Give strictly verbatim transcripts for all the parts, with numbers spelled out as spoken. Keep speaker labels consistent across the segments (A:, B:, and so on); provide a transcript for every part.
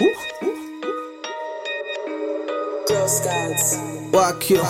A: Girl Scouts.
B: Wakio,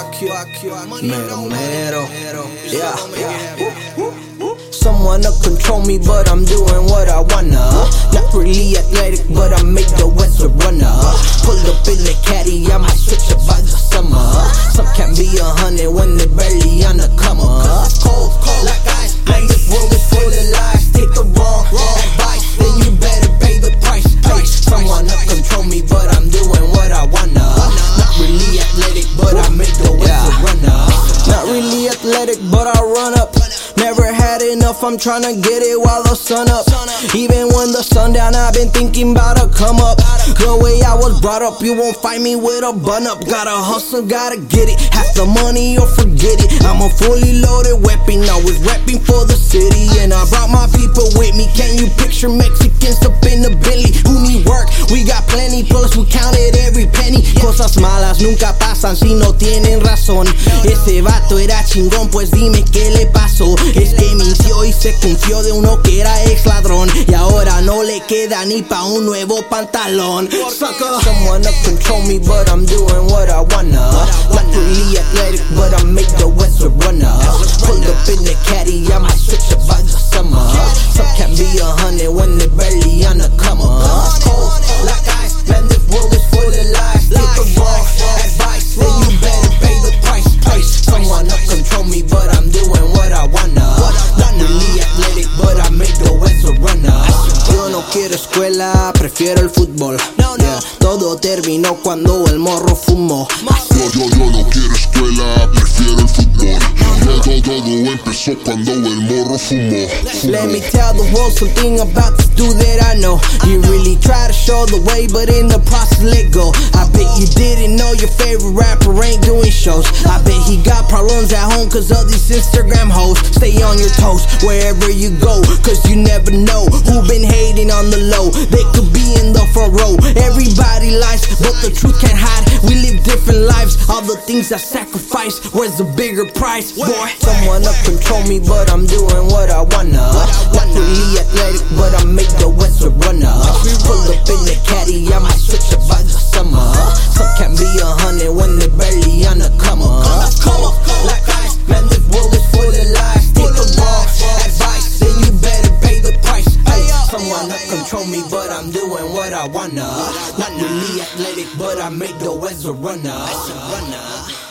B: mero, mero, yeah, yeah. Someone to control me, but I'm doing what I wanna. Not really athletic, but I make the West a runner. Pull up in the caddy, I might switch up by the summer. Some can be a hundred when they barely on the come up. Cold, cold like ice, man, this world is full of lies. Take the wrong advice, then you better pay the price. Hey, someone to control me, but I'm doing what I wanna. Not really athletic, but I make the West a runner. Not really athletic, but I run up. Never had enough, I'm tryna get it while the sun up. Even when the sun down, I've been thinking about to come up. The way I was brought up, you won't find me with a bun up. Gotta hustle, gotta get it, half the money or forget it. I'm a fully loaded weapon, always repping for the city. And I brought my people with me, can you picture Mexicans up in the Billy? Who need work? We got plenty, plus we counted every penny. Cosas malas nunca pasan si no tienen razón. Ese vato era chingón, pues dime qué le pasó. Es que mintió y se confió de uno que era ex ladrón. Y ahora no le queda ni pa' un nuevo pantalón. Sucker. Someone to control me, but I'm doing what I wanna. Not really athletic, but I make the West a runner. Pull up in the caddy, I might switch up by the summer. Some can be a hundred when they barely on the come up. Cold like ice, man, this world is full of lies. Take the wrong advice, then you better pay the price. Hey, someone to control me, but I'm doing what I wanna. Not really athletic, but I make the West a runner. Yo no quiero escuela, prefiero el fútbol. Yeah. Todo terminó cuando el morro fumó.
C: Yo, yo, yo no quiero escuela, prefiero el fútbol. Todo, todo empezó cuando el morro fumó.
B: Let me tell the world something about this dude that I know. You really try to show the way, but in the process let go. I bet you didn't know your favorite rapper ain't doing shows. I bet he got problems at home cause of these Instagram hoes. Stay on your toes wherever you go, cause you never know who been hating on the low. They could be in the front row. Everybody lies, but the truth can't hide. We live different lives, all the things I sacrifice. Where's the bigger price, boy? Someone to control me, but I'm doing what I wanna. Not really athletic, but I make the West a runner. Pull up in the caddy, I might switch up by the summer. Some can be a hundred when they barely on the come up. Cold like ice, man, this world is full of lies. Take the wrong advice, then you better pay the price. Hey, someone to control me, but I'm doing what I wanna. Not really athletic, but I make the West a runner.